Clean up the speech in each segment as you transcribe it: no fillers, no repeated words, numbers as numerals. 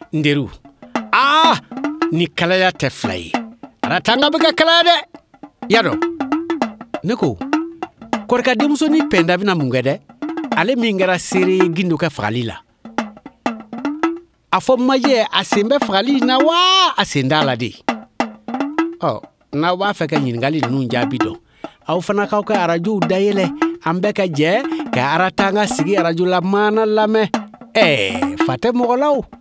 Nderu. Ni kalaya tɛ fila ye. Aratanga bɛ ka kalaya dɛ. Yadɔ. Ne ko, kɔrɔkɛ denmuso ni Pɛnda bɛna mun kɛ dɛ? Ale min kɛra seere ye Gindo ka fagali la. A fɔ Majɛ a sen bɛ fagali na wa a sen t'a la de? N'aw b'a fɛ ka ɲininkali ninnu jaabi dɔn, aw fana k'aw ka arajow dayɛlɛ, an bɛ ka jɛ ka Aratanga sigi arajo la maana lamɛn. Fa tɛ mɔgɔ la o.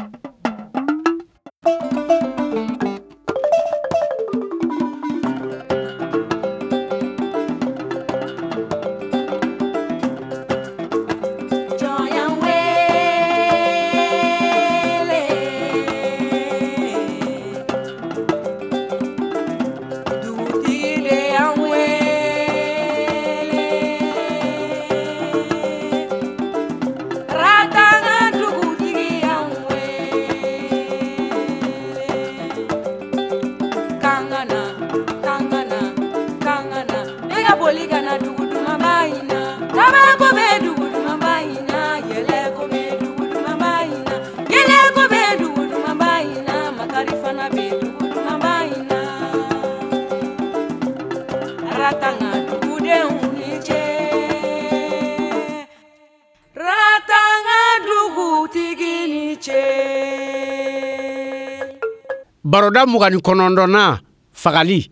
Baroda 29 fagali.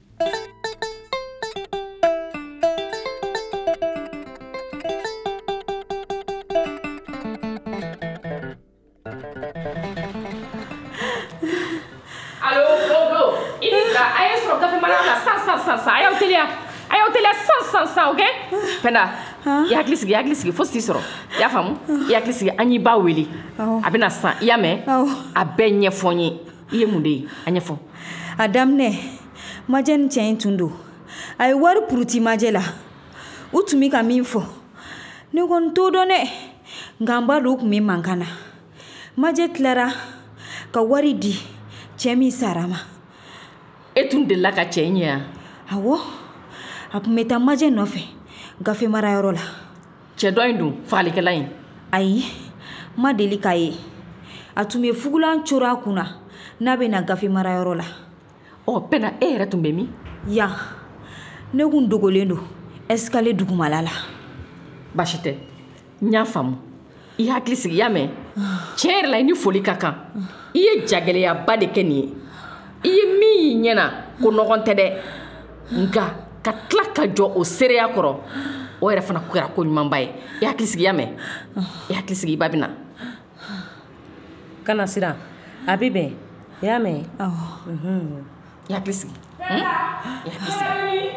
Allo, Blo, Inita, aye sɔrɔ gafe mara la san. Ayaw teliya san, ok? Penda, i hakili sigi fo si sɔrɔ. I y'a faamu? I hakili sigi an y'i ba wele. A bɛna san, i y'a mɛn? A bɛɛ ɲɛfɔ n ye. I ye mun de ye? A ɲɛfɔ. A daminɛ, Majɛ ni cɛ in tun don. A ye wari puruti Majɛ la. U tun bɛ ka min fɔ. Ne kɔni t'o dɔn dɛ. Nka n b'a dɔn u tun bɛ mankan na. Majɛ tilara ka wari di cɛ min sara ma. E tun delila ka cɛ in ye yan? Awɔ. A tun bɛ taa Majɛ nɔfɛ gafe marayɔrɔ la. Cɛ dɔ in dun, fagalikɛla in? Ayi, ma deli k'a ye. A tun bɛ fugulan coro a kunna n'a bɛ na gafe marayɔrɔ la. Pɛna, e yɛrɛ tun bɛ min? Yan, ne kun dogolen don escalier dugumala la. Baasi tɛ, n y'a faamu. I hakili sigi, i y'a mɛn? Tiɲɛ yɛrɛ la, i ni foli ka kan. I ye jagɛlɛyaba de kɛ nin ye. I ye min y'i ɲɛna ko nɔgɔn tɛ dɛ. Nka ka tila ka jɔ o seereya kɔrɔ, o yɛrɛ fana kɛra ko ɲumanba ye. I hakili sigi, i y'a mɛn? I hakili sigi, i ba bɛna. Kana siran, a bɛ bɛn. I y'a mɛn? I hakili sigi. I hakili sigi.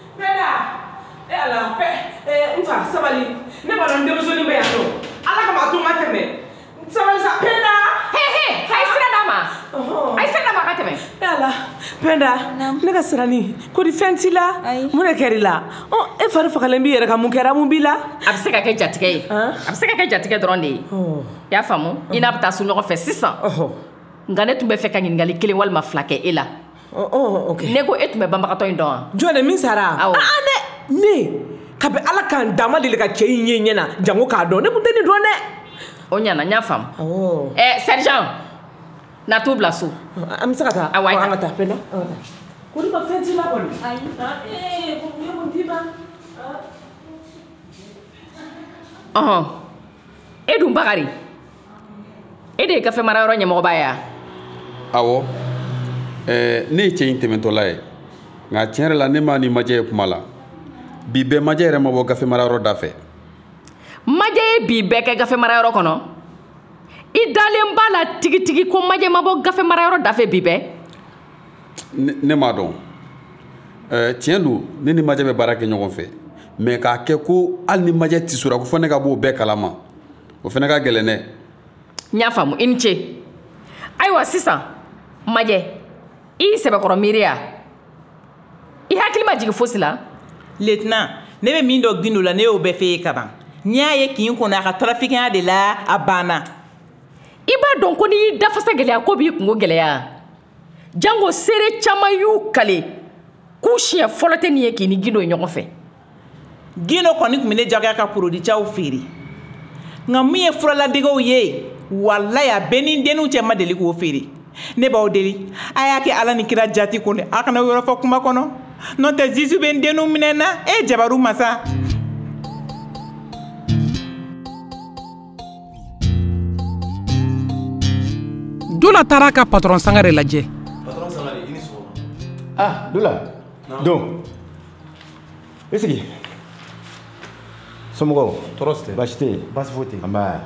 Ala, n fa sabali. Ne b'a dɔn denmusonin bɛ yan nɔ. Ala kama a to n ka tɛmɛ. Sabali sa, Penda. A ye sira d'a ma. A ye sira d'a ma a ka tɛmɛ. Ala, Penda, ne ka sirani. Ko di fɛn t'i la? Mun de kɛr'i la? E fari fagalen b'i yɛrɛ kan, mun kɛra, mun b'i la? A bɛ se ka kɛ jatigɛ ye. A bɛ se ka kɛ jatigɛ dɔrɔn de ye. I y'a faamu? I n'a bɛ taa so ɲɔgɔn fɛ sisan. Nka ne tun bɛ fɛ ka ɲininkali 1 walima 2 kɛ e la. Ne ko e tun bɛ banbagatɔ in dɔn wa? Jɔn de min sara? Awɔ. Ne kabi Ala k'an dama deli ka cɛ in ye ɲɛna jango k'a dɔn, ne tun tɛ nin dɔn dɛ. O ɲana, n y'a faamu. Sergent, na t'u bila so. An bɛ se ka taa? Awɔ, an ka taa, Penda. Ko ni ma fɛn t'i la kɔni? Ayi. Ne mun t'i ma? E dun Bakari, e de ye gafe marayɔrɔ ɲɛmɔgɔba ye wa? Awɔ. Ne ye cɛ in tɛmɛtɔla ye. Nka tiɲɛ yɛrɛ la ne m'a ni Majɛ ye kuma la. Bi bɛɛ Majɛ yɛrɛ ma bɔ gafe marayɔrɔ da fɛ. Majɛ ye bi bɛɛ kɛ gafe marayɔrɔ kɔnɔ? I dalen b'a la tigitigi ko Majɛ ma bɔ gafe marayɔrɔ da fɛ bi bɛɛ? Ne m'a dɔn. Tiɲɛ don ne ni Majɛ bɛ baara kɛ ɲɔgɔn fɛ. Mais k'a kɛ ko hali ni Majɛ tisora ko fɔ ne ka bɔ o bɛɛ kalama. O fana ka gɛlɛn dɛ. N y'a faamu, i ni ce. Ayiwa sisan, Majɛ, i y'i sɛbɛkɔrɔ miiri wa? I hakili ma jigin fosi la? Lieutenant, ne bɛ min dɔn Gindo la ne y'o bɛɛ f'e ye kaban. N y'a ye k'i kɔnɔ a ka trafiquant de la a banna. I b'a dɔn ko n'i y'i dafasa gɛlɛya ko b'i kungo gɛlɛya. Jango seere caman y'u kale k'u siɲɛ fɔlɔ tɛ nin ye k'i ni Gindo ye ɲɔgɔn fɛ. Gindo kɔni tun bɛ ne jagoya ka produit caw feere. Nka min ye furaladegew ye wallahi a bɛɛ ni denninw cɛ ma deli k'o feere ne b'aw deli a y'a kɛ ala ni kira jati kun a kana yɔrɔ fɔ kuma kɔnɔ n'o tɛ zizu bɛ n denninw minɛ na jabaru masa. Dula taara ka patron Sangare lajɛ. Dula. Don. Esigi. Somɔgɔw. Tɔɔrɔ tɛ. Baasi tɛ yen. Baasi foyi tɛ yen. Anba.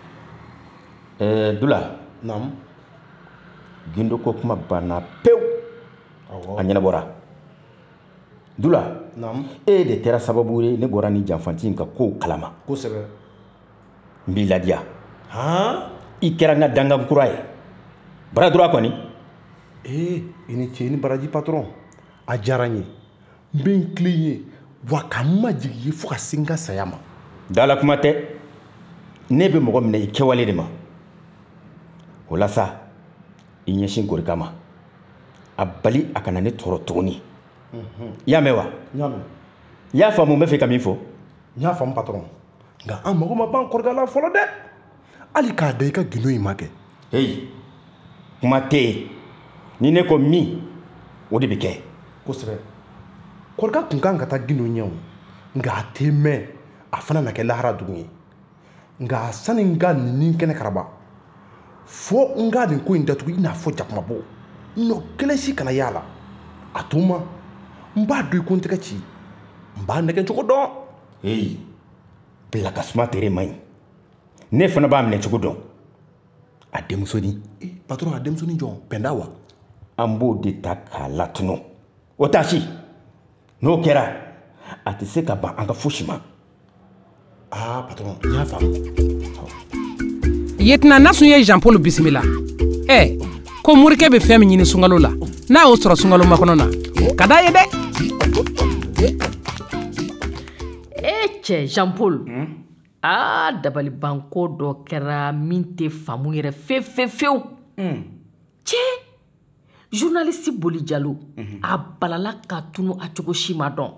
Dula. Naamu. Gindo ko kuma banna pewu. Awɔ. A ɲɛnabɔra. Dula. Naamu. E de kɛra sababu ye ne bɔra ni janfanti in ka kow kalama. Kosɛbɛ. N b'i ladiya. I kɛra n ka dangan kura ye. Baradura kɔni. I ni ce ni baraji patron. A diyara n ye. N bɛ n tilen ye wa ka n majigin ye fo ka se n ka saya ma. Dala kuma tɛ. Ne bɛ mɔgɔ minɛ i kɛwale de ma. O la sa i ɲɛsin Gorika ma. A bali a kana ne tɔɔrɔ tuguni. I y'a mɛn wa? N y'a mɛn. I y'a faamu n bɛ fɛ ka min fɔ? N y'a faamu patron. Nka an mago ma ban Gorika la fɔlɔ dɛ. Hali k'a da i ka gindo in ma kɛ. Heyi. Kuma tɛ yen. Ni ne ko min o de bɛ kɛ. Kosɛbɛ. Gorika tun kan ka taa gindo ɲɛ o. Nka a tɛ mɛn a fana na kɛ lahara dugu ye. Nka sani n ka nin kɛnɛ karaba fo n ka nin ko in datugu i n'a fɔ jakumabo. Nɔ kelen si kana y'a la. A to n ma n b'a dɔn i ko n tɛgɛ ci. N b'a nɛgɛ cogo dɔn. Heyi. Bila ka suma tere man ɲi. Ne fana b'a minɛ cogo dɔn. A denmusoni. Patron a denmusoni jɔn Pɛnda wa? An b'o de ta k'a latunu. O t'a si. N'o kɛra a tɛ se ka ban an ka fosi ma. Patron n y'a faamu. Lieutenant Nasun ye Jean Paul bisimila. Ko morikɛ bɛ fɛn min ɲini sunkalo la n'a y'o sɔrɔ sunkalo makɔnɔ na o ka d'a ye dɛ. Cɛ Jean Paul. Dabalibanko dɔ kɛra min tɛ faamu yɛrɛ fewu. Cɛ journaliste Boli Jalo a balala ka tunu a cogo si ma dɔn.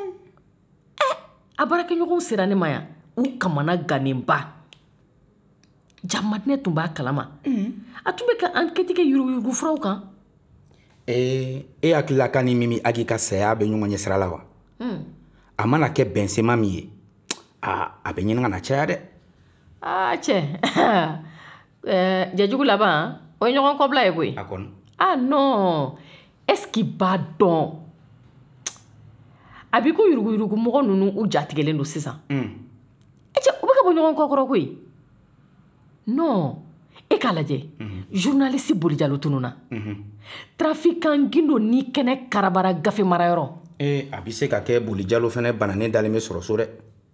A baarakɛɲɔgɔnw sera ne ma yan u kamana ganenba. Jamadinɛ tun b'a kalama. A tun bɛ ka enquête kɛ yuruguyurugu furaw kan. E hakilila k'a ni Mimi Agi ka saya bɛ ɲɔgɔn ɲɛ sira la wa? A mana kɛ bɛnsema min ye a bɛ ɲini ka na caya dɛ. Cɛ jɛjugu laban o ye ɲɔgɔn kɔbila ye koyi. A kɔni. Non est-ce qu'il b'a dɔn a b'i ko yuruguyurugu mɔgɔ ninnu u jatigɛlen don sisan. Cɛ u bɛ ka bɔ ɲɔgɔn kɔkɔrɔ koyi. Non e k'a lajɛ journaliste Boli Jalo tununa. Trafiquant Gindo ni kɛnɛ karabara gafe marayɔrɔ. A bɛ se ka kɛ Boli Jalo fɛnɛ bananen dalen bɛ sɔrɔ so dɛ.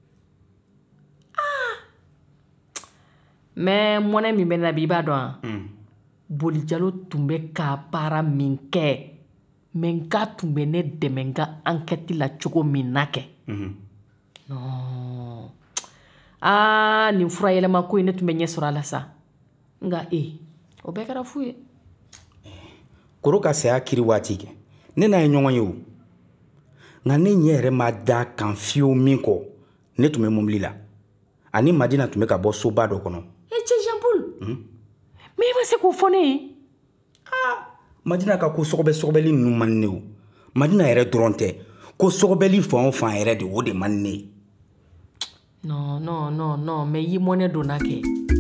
Mais mɔnɛ min bɛ na bi i b'a dɔn wa? Boli Jalo tun bɛ ka baara min kɛ mais n ka tun bɛ ne dɛmɛ n ka enquête la cogo min na kɛ. Non nin fura yɛlɛma ko in ne tun bɛ ɲɛ sɔrɔ a la sa. Nka o bɛɛ kɛra fu ye. Koro ka saya kiri waati kɛ ne n'a ye ɲɔgɔn ye o. Nka ne ɲɛ yɛrɛ ma da kan fiyewu min kɔ ne tun bɛ mobili la ani Madina tun bɛ ka bɔ soba dɔ kɔnɔ. Cɛ Jean Paul mais i ma se k'o fɔ ne ye. Madina ka ko sɔgɔbɛli ninnu man ne o. Madina yɛrɛ dɔrɔn tɛ ko sɔgɔbɛli fan o fan yɛrɛ de o de man ne. Non mais i mɔnɛ donna kɛ.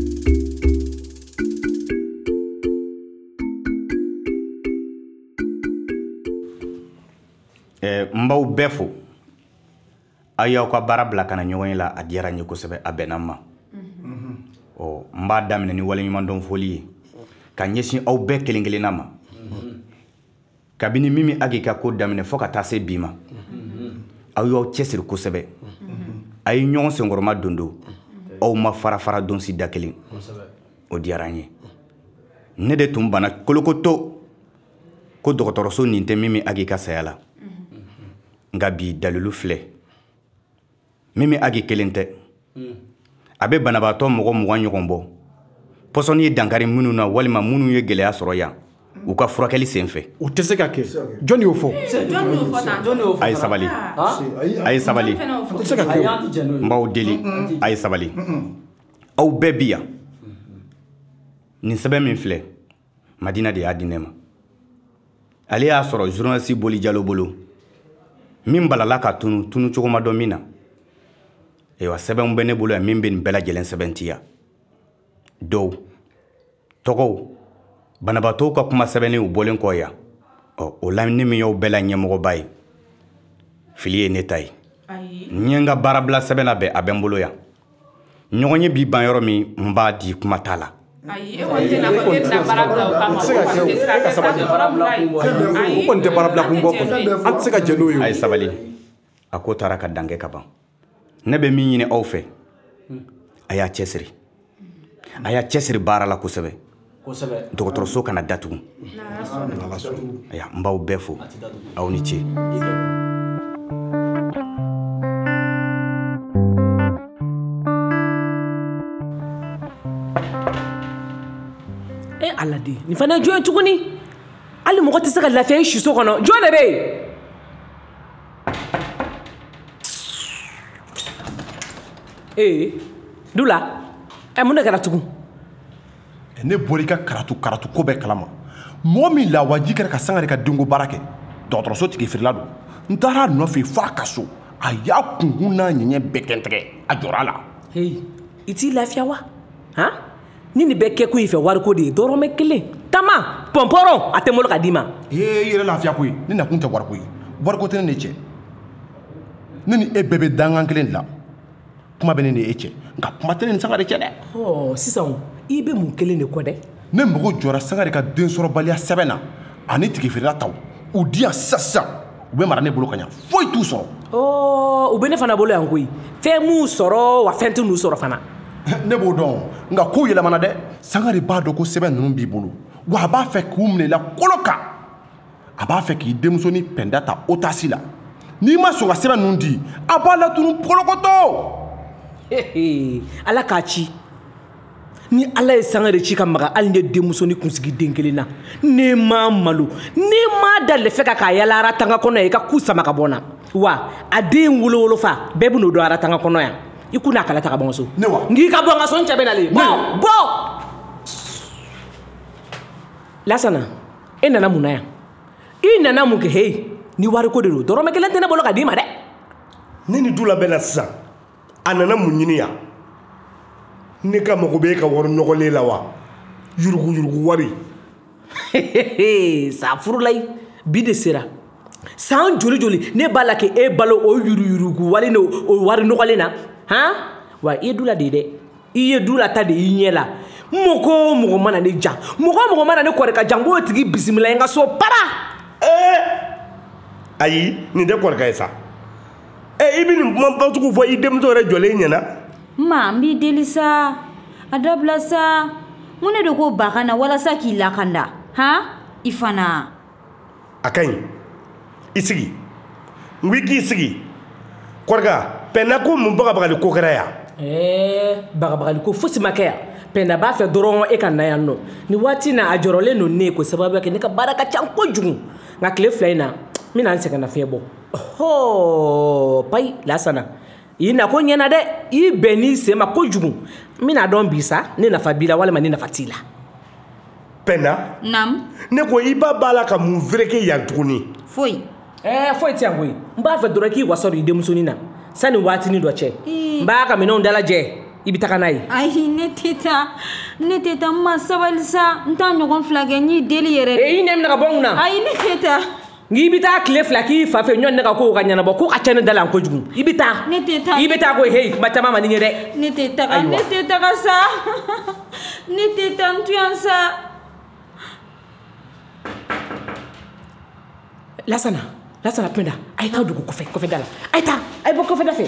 N b'aw bɛɛ fo. Aw y'aw ka baara bila ka na ɲɔgɔn ye la a diyara n ye kosɛbɛ a bɛnna n ma. N b'a daminɛ ni waleɲumandɔn foli ye ka ɲɛsin aw bɛɛ kelen kelenna ma. Kabini Mimi Agi ka ko daminɛ fo ka taa se bi ma. Aw y'aw cɛsiri kosɛbɛ. A ye ɲɔgɔn senkɔrɔma dondo. Aw ma fara don si da kelen. O diyara n ye. Ne de tun banna kolokoto ko dɔgɔtɔrɔso nin tɛ Mimi Agi ka saya la. Nka bi dalilu filɛ. Mimi Agi kelen tɛ. A bɛ banabaatɔ mɔgɔ 20 ɲɔgɔn bɔ. Pɔsɔni ye dankari minnu na walima minnu ye gɛlɛya sɔrɔ yan. U ka furakɛli senfɛ. O tɛ se ka kɛ. Jɔn y'o fɔ? A ye sabali. A ye sabali. O tɛ se ka kɛ. N b'aw deli. A ye sabali. Aw bɛɛ bi yan. nin sɛbɛn min filɛ Madina de y'a di ne ma ale y'a sɔrɔ journaliste Boli Jalo bolo min balala ka tunu cogo ma dɔn min na wa sɛbɛnw bɛ ne bolo yan min bɛ nin bɛɛ lajɛlen sɛbɛntiya dɔw tɔgɔw banabaatɔw ka kuma sɛbɛnnenw bɔlen kɔ yan o la ne min y'aw bɛɛ la ɲɛmɔgɔba ye fili ye ne ta ye n ye n ka baarabila sɛbɛn labɛn a bɛ n bolo yan ɲɔgɔn ye bi ban yɔrɔ min n b'a di kuma t'a la ayi e kɔni tɛna fɔ k'e bɛna baara bila o kama o tɛ se ka kɛ baara bila kun bɔ o kɔni tɛ baara bila kun bɔ kɔni an tɛ se ka jɛ n'o ye a ye sabali a ko taara ka dan kɛ ka ban ne bɛ min ɲini aw fɛ a y'a cɛsiri baara la kosɛbɛ dɔgɔtɔrɔso kana datugu n b'aw bɛɛ fo aw ni ce Ala de nin fana jɔn ye tuguni hali mɔgɔ tɛ se ka lafiya i siso kɔnɔ jɔn de bɛ yen Dula mun de kɛra tugun ne bɔra i ka karatu ko bɛɛ kalama mɔgɔ min lawaji kɛra ka Sangare ka denko baara kɛ dɔgɔtɔrɔso tigi feerela don n taara a nɔfɛ f'a ka so a y'a kunkun n'a ɲɛɲɛ bɛɛ kɛntigɛ a jɔra a la i t'i lafiya wa ni nin bɛɛ kɛ kun i fɛ wariko de ye dɔrɔmɛ 1 tama pɔnpɔrɔn a tɛ n bolo ka d'i ma i yɛrɛ lafiya ko ye ne nakun tɛ wariko ye wariko tɛ ne ni cɛ ne ni e bɛɛ bɛ dangan kelen de la kuma bɛ ne ni e cɛ nka kuma tɛ ne ni Sangare cɛ dɛ sisan i bɛ mun kelen de kɔ dɛ ne mago jɔra Sangare ka densɔrɔbaliya sɛbɛn na ani tigifeerela taw u di yan sisan u bɛ mara ne bolo ka ɲa foyi t'u sɔrɔ u bɛ ne fana bolo yan koyi fɛn m'u sɔrɔ wa fɛn t'u sɔrɔ fana ne b'o dɔn nka ko yɛlɛmana dɛ Sangare b'a dɔn ko sɛbɛn ninnu b'i bolo wa a b'a fɛ k'u minɛ i la kolo kan a b'a fɛ k'i denmuso ni Pɛnda ta otasi la n'i ma sɔn ka sɛbɛn ninnu di a b'a latunu polokotɔ Ala k'a ci ni Ala ye Sangare ci ka maga hali ne denmuso ni kunsigi den kelen na ne ma malo ne ma da lɛfɛ ka k'a yala aratanga kɔnɔ ye i ka ku sama ka bɔ n na wa a den wolowolofa bɛɛ bɛ n'o dɔn aratanga kɔnɔ yan i kun n'a kala ta ka bɔ n ka so ne wa n k'i ka bɔ n ka so n cɛ bɛ nalen bɔ Lasana e nana mun na yan i nana mun kɛ ni wariko de don dɔrɔmɛ 1 tɛ ne bolo ka d'i ma dɛ ne ni Dula bɛna sisan a nana mun ɲini yan ne ka mago bɛ e ka wari nɔgɔlen la wa yurugu wari sa furulayi bi de sera san joli ne b'a la k'e balo o yurugu wari ni o wari nɔgɔlen na wa i ye Dula de ye dɛ i ye Dula ta de y'i ɲɛ la mɔgɔ mana ne jan mɔgɔ mana ne kɔrɔ ka jan n b'o tigi bisimila n ka so para ayi nin tɛ kɔrɔkɛ ye sa i bɛ nin kuma basugu fɔ i denmuso yɛrɛ jɔlen ɲɛna ma n b'i deli sa a dabila sa mun ne de ko ba ka na walasa k'i lakanda i fana a ka ɲi i sigi n ko i k'i sigi kɔrɔkɛ Pɛnda ko mun bagabagali ko kɛra yan bagabagali ko fosi ma kɛ yan Pɛnda b'a fɛ dɔrɔn e ka na yan nɔ ni waati na a jɔrɔlen don ne ye ko sababu kɛ ne ka baara ka ca kojugu nka tile 2 in na n bɛna n sɛgɛn nafiɲɛ bɔ payi Lasana i na ko ɲɛna dɛ i bɛn n'i sen ma kojugu n bɛna dɔn bi sa ne nafa b'i la walima ne nafa t'i la Pɛnda Naam ne ko i ba b'a la ka mun fereke yan tuguni foyi foyi tɛ yan koyi n b'a fɛ dɔrɔn k'i wasa don i denmusonin na sani waatinin dɔ cɛ n b'a ka minɛnw dalajɛ i bɛ taga n'a ye ayi ne tɛ taa n ma sabali sa n t'a ɲɔgɔn 2 kɛ n y'i deli yɛrɛ i ɲɛ minɛ ka bɔ n kunna ayi ne tɛ taa n'i bɛ taa tile 2 k'i fa fɛ ɲɔni ne ka kow ka ɲɛnabɔ ko ka ca ne da la kojugu i bɛ taa ne tɛ taa i bɛ taa ko kuma caman ma ni ɲɛ dɛ ne tɛ taga sa ne tɛ taa n to yan sa Lasana Pɛnda a ye taa dugu kɔfɛ da la a ye taa a ye bɔ kɔfɛ da fɛ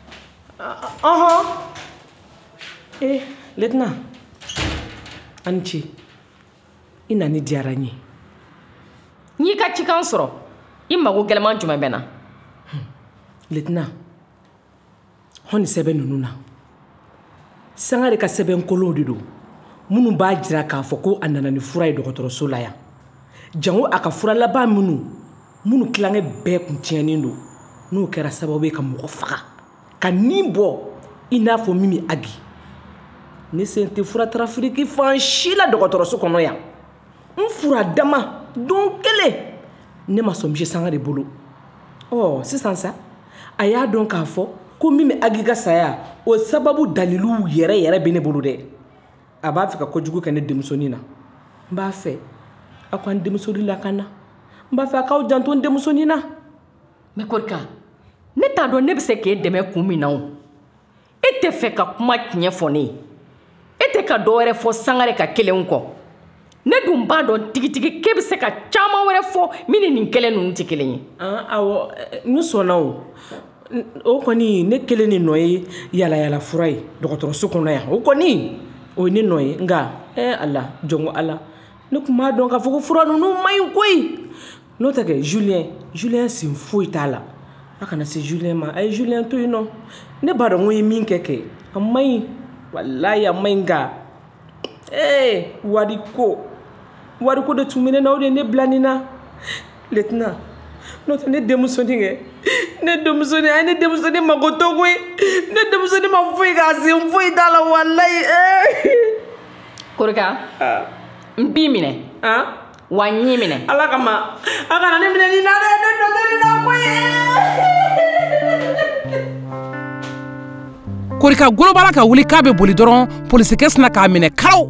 Letna a ni ce i nani diyara n ye n y'i ka cikan sɔrɔ i mago gɛlɛman jumɛn bɛ na Letna hɔn ni sɛbɛn ninnu na Sangare ka sɛbɛn kolonw de don minnu b'a jira k'a fɔ ko a nana ni fura ye dɔgɔtɔrɔso la yan jango a ka fura laban minnu tilankɛ bɛɛ kun tiɲɛnen don n'o kɛra sababu ye ka mɔgɔ faga ka nin bɔ i n'a fɔ Mimi Agi ne sen tɛ fura tarafiriki fan si la dɔgɔtɔrɔso kɔnɔ yan n fura dama don kelen ne ma sɔn misi sanga de bolo sisan sa a y'a dɔn k'a fɔ ko min bɛ agi ka saya o sababu dalilu yɛrɛ bɛ ne bolo dɛ a b'a fɛ ka kojugu kɛ ne denmusonin na n b'a fɛ a ko an denmusonin lakana n b'a fɛ a k'aw janto n denmusonin na mais Korika ne t'a dɔn ne bɛ se k'e dɛmɛ kun min na o e tɛ fɛ ka kuma tiɲɛ fɔ ne ye e tɛ ka dɔ wɛrɛ fɔ Sangare ka kelenw kɔ ne dun b'a dɔn tigitigi k'e bɛ se ka caman wɛrɛ fɔ min ni nin kelen ninnu tɛ kelen ye awɔ ne sɔnna o kɔni ne kelen ni nɔ ye yalayala fura ye dɔgɔtɔrɔso kɔnɔ yan o kɔni o ye ne nɔ ye nka ala jɔn ko ala ne tun b'a dɔn k'a fɔ ko fura ninnu man ɲi koyi n'o tɛ kɛ Julien sin foyi t'a la a kana se Julien ma a ye Julien to yen nɔ ne b'a dɔn ko n ye min kɛ a man ɲi walayi a man ɲi nka wariko de tun bɛ ne na o de ye ne bila nin na Lieutenant n'o tɛ ne denmusonin kɛ ne denmusonin mako to koyi ne denmusonin ma foyi k'a sen foyi t'a la walayi Korika n b'i minɛ wa n y'i minɛ ala kama a kana ne minɛ nin na dɛ ne nɔ tɛ nin na koyi Korika golobala ka wuli k'a bɛ boli dɔrɔn polisikɛ sina k'a minɛ karaw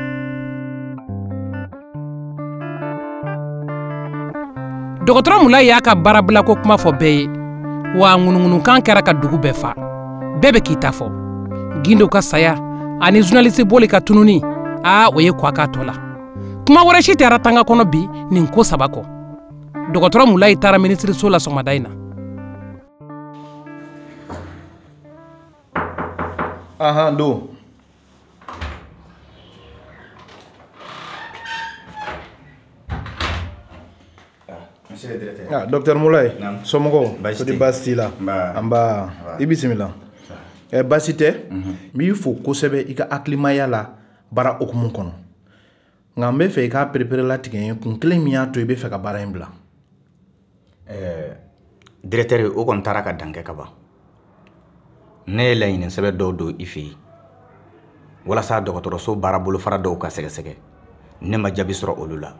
dɔgɔtɔrɔ Mulayi y'a ka baarabila ko kuma fɔ bɛɛ ye wa ŋunuŋunukan kɛra ka dugu bɛɛ fa bɛɛ bɛ k'i ta fɔ Gindo ka saya ani journaliste boli ka tununi o ye kwa k'a tɔ la kuma wɛrɛ si tɛ Ratanga kɔnɔ bi nin ko saba kɔ dɔgɔtɔrɔ Mulayi taara ministiriso la sɔgɔmada in na do Dr Mulayi somɔgɔw kodi baasi t'i la anba i bisimila baasi tɛ n b'i fo kosɛbɛ i ka hakilimaya la baara okumu kɔnɔ nka n bɛ fɛ i k'a perepere latigɛ n ye kun kelen min y'a to i bɛ fɛ ka baara in bila directeur o kɔni taara ka dan kɛ ka ban ne ye laɲini sɛbɛ dɔw don i fɛ yen walasa dɔgɔtɔrɔso baara bolofara dɔw ka sɛgɛsɛgɛ ne ma jaabi sɔrɔ olu la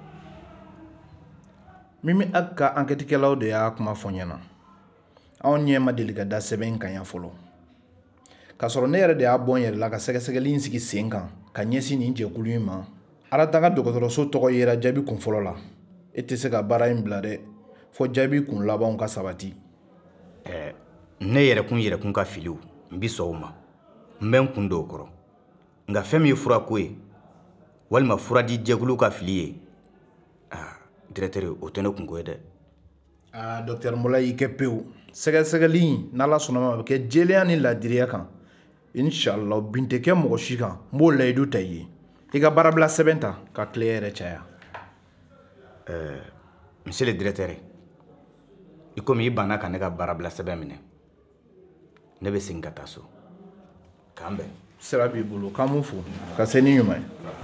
Mimi Ag ka enquêtekɛlaw de y'a kuma fɔ ɲɛna anw ɲɛ ma deli ka da sɛbɛn in kan yan fɔlɔ k'a sɔrɔ ne yɛrɛ de y'a bɔ n yɛrɛ la ka sɛgɛsɛgɛli in sigi sen kan ka ɲɛsin nin jɛkulu in ma Ratanga dɔgɔtɔrɔso tɔgɔ yera jaabi kun fɔlɔ la e tɛ se ka baara in bila dɛ fɔ jaabi kun labanw ka sabati ne yɛrɛkun ka filiw n bi sɔn o ma n bɛ n kun don o kɔrɔ nka fɛn min ye fura ko ye walima fura di jɛkulu ka fili ye directeur o tɛ ne kun ko ye dɛ Dr Mulayi kɛ pewu sɛgɛsɛgɛli in n'Ala sɔnna ma a bɛ kɛ jɛlenya ni ladiriya kan inshallah bin tɛ kɛ mɔgɔ si kan n b'o layidu ta i ye i ka baarabila sɛbɛn ta ka tile yɛrɛ caya monsieur le directeur i komi i banna ka ne ka baarabila sɛbɛn minɛ ne bɛ segin ka taa so k'an bɛn sira b'i bolo k'an m'u fo ka se ni ɲuman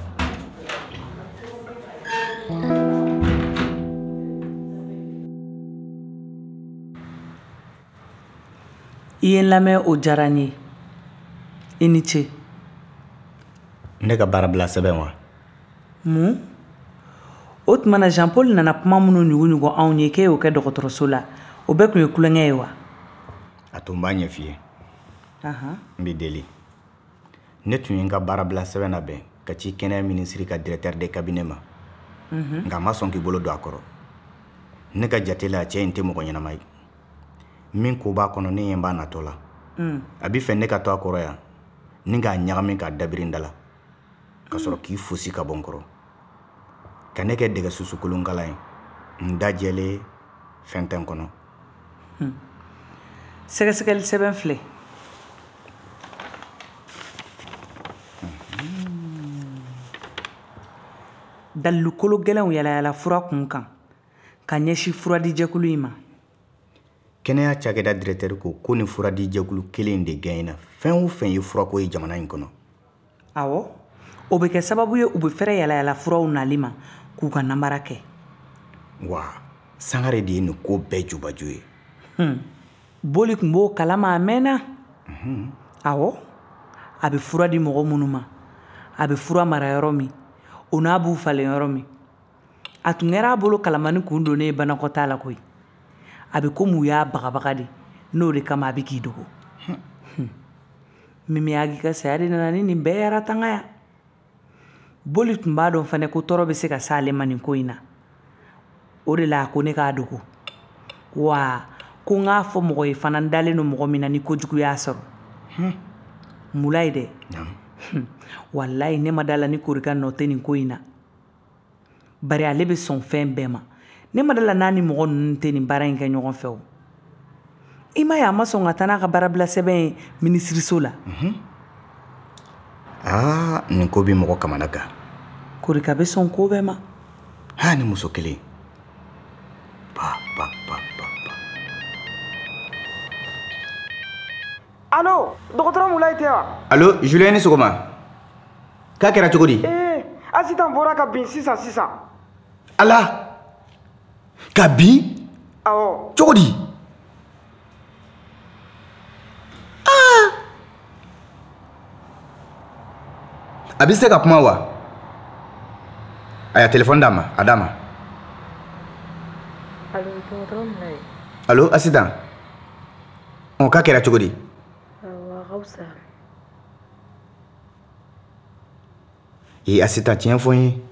ye i ye n lamɛn o diyara n ye i ni ce ne ka baarabila sɛbɛn wa mun o tuma na Jean Paul nana kuma minnu ɲugu anw ye k'e y'o kɛ dɔgɔtɔrɔso la o bɛɛ tun ye kulonkɛ ye wa a tun b'a ɲɛ f'i ye n b'i deli ne tun ye n ka baarabila sɛbɛn labɛn ka ci kɛnɛya minisiri ka directeur de cabinet ma nka a ma sɔn k'i bolo don a kɔrɔ ne ka jate la cɛ in tɛ mɔgɔ ɲɛnama ye min ko b'a kɔnɔ ne ɲɛ b'a natɔ la a b'i fɛ ne ka to a kɔrɔ yan ni k'a ɲagami k'a dabiri n da la ka sɔrɔ k'i fosi ka bɔ n kɔrɔ ka ne kɛ dɛgɛ susu kolonkala ye n da jɛlen fɛn tɛ n kɔnɔ sɛgɛsɛgɛli sɛbɛn filɛ dalilu kolo gɛlɛnw yalayala fura kun kan ka ɲɛsi furadi jɛkulu in ma kɛnɛya cakɛda directeur ko ni furadi jɛkulu kelen de gɛnna fɛn o fɛn ye furako ye jamana in kɔnɔ awɔ o bɛ kɛ sababu ye u bɛ fɛrɛ yalayala furaw nali ma k'u ka namara kɛ wa Sangare de ye nin ko bɛɛ jubaju ye boli tun b'o kalama a mɛnna awɔ a bɛ fura di mɔgɔ minnu ma a bɛ fura mara yɔrɔ min o n'a b'u falen yɔrɔ min a tun kɛra a bolo kalamani kun donnen ye banakɔtaa la koyi a bɛ komi u y'a bagabaga de n'o de kama a bɛ k'i dogo Mimi Agi ka saya de nana ni nin bɛɛ ye aratanga ya boli tun b'a dɔn fana ko tɔɔrɔ bɛ se ka se ale ma nin ko in na o de la ko ne k'a dogo wa ko n k'a fɔ mɔgɔ ye fana n dalen don mɔgɔ min na ni kojugu y'a sɔrɔ mula ye dɛ wallahi ne ma dala ni korika nɔ tɛ nin ko in na bari ale bɛ sɔn fɛn bɛɛ ma ne ma dala n'a ni mɔgɔ ninnu tɛ nin baara in kɛ ɲɔgɔn fɛ o i ma ye a ma sɔn ka taa n'a ka baarabila sɛbɛn ye minisiriso la nin ko bi mɔgɔ kamana gan korika bɛ sɔn ko bɛɛ ma ni muso kelen pa. Allo, dɔgɔtɔrɔ Mulayi tɛ wa? Allo, Julien ni sɔgɔma. K'a kɛra cogo di? Accident bɔra ka bin sisan. Ala! Ka bin? Awɔ. Cogo di? A bɛ se ka kuma wa? Aya téléphone d'a ma, a d'a ma. Allo, dɔgɔtɔrɔ Mulayi. Allo, accident. K'a kɛra cogo di? Hausa. Accident tiɲɛ fɔ n ye.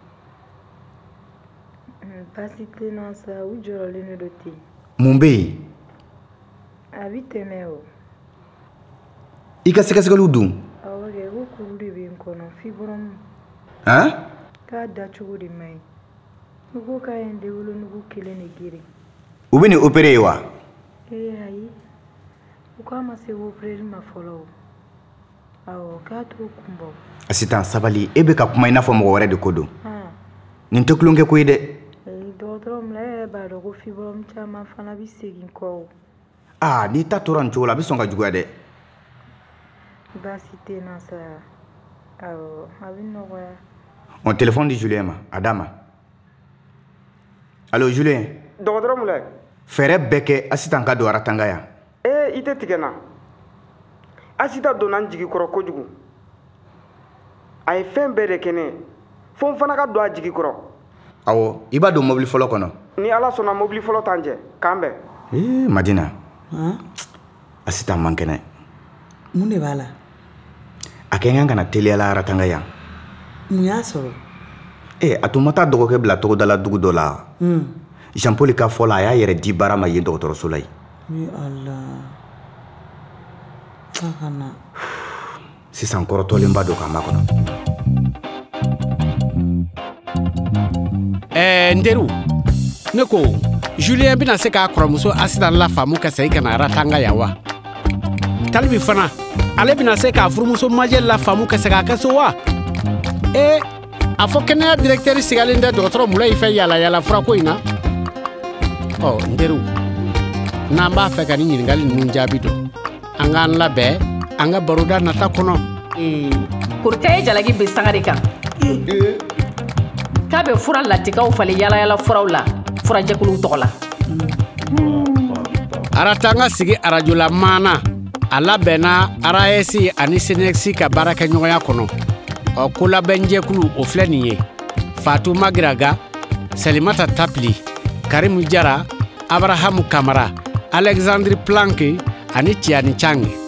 Baasi tɛ n na sa, u jɔrɔlen don ten. Mun bɛ yen? A bɛ tɛmɛ o. I ka sɛgɛsɛgɛliw dun? Awɔ kɛ, ko kuru de bɛ n kɔnɔ, fibrome. K'a dacogo de man ɲi. U ko k'a ye n denwolonugu 1 de geren. U bɛ nin opérer ye wa? Ayi. U k'a ma se opérer ma fɔlɔ o. Awɔ, k'a t'o kun bɔ. Accident sabali, e bɛ ka kuma i n'a fɔ mɔgɔ wɛrɛ de ko don. Nin tɛ tulonkɛ ko ye dɛ. Dɔgɔtɔrɔ Mulayi yɛrɛ b'a dɔn ko fibrome caman fana bɛ segin kɔ o. N'i ta tora nin cogo la a bɛ sɔn ka juguya dɛ. Baasi tɛ n na sa. Awɔ, a bɛ nɔgɔya. Téléphone di Julien ma, a d'a ma. Allo, Julien. Dɔgɔtɔrɔ Mulayi. Fɛɛrɛ bɛɛ kɛ accident ka don aratanga yan. I tɛ tigɛ na. Accident donna n jigi kɔrɔ kojugu. A ye fɛn bɛɛ de kɛ ne ye. Fo n fana ka don a jigi kɔrɔ. Awɔ, i b'a don mobili fɔlɔ kɔnɔ. Ni Ala sɔnna mobili fɔlɔ t'an cɛ, k'an bɛn. Madina. Accident man kɛnɛ. Mun de b'a la? A kɛ n kan ka na teliya la aratanga yan. Mun y'a sɔrɔ? A tun ma taa dɔgɔkɛ bila togodala dugu dɔ la. Jean Paul ka fɔ la a y'a yɛrɛ di baara ma yen dɔgɔtɔrɔso la yen. Sisan kɔrɔtɔlenba don k'a makɔnɔ. N teriw, ne ko Julien bɛna se k'a kɔrɔmuso accident la faamu ka segin ka na aratanga yan wa? Talibi fana, ale bɛna se k'a furumuso majɛ la faamu ka segin a ka so wa? A fɔ kɛnɛya directeur sigalen tɛ dɔgɔtɔrɔ Mulayi fɛ yaala fura ko in na? N teriw, n'an b'a fɛ ka ni ɲininkali ninnu jaabi dɔn, an k'an labɛn an ka baroda nata kɔnɔ. Korika ye jalaki bin sanga de kan. K'a bɛ fura latikaw falen yaala furaw la furajɛkuluw tɔgɔ la. Aratanga sigi arajo la maana a labɛnna RAS ani SENEX ka baarakɛɲɔgɔnya kɔnɔ. Ko labɛnjɛkulu o filɛ nin ye: Fatuma Giraga, Salimata Tapli, Karimu Jara, Abrahamu Kamara, Alexandre Planke ani Tiani Change.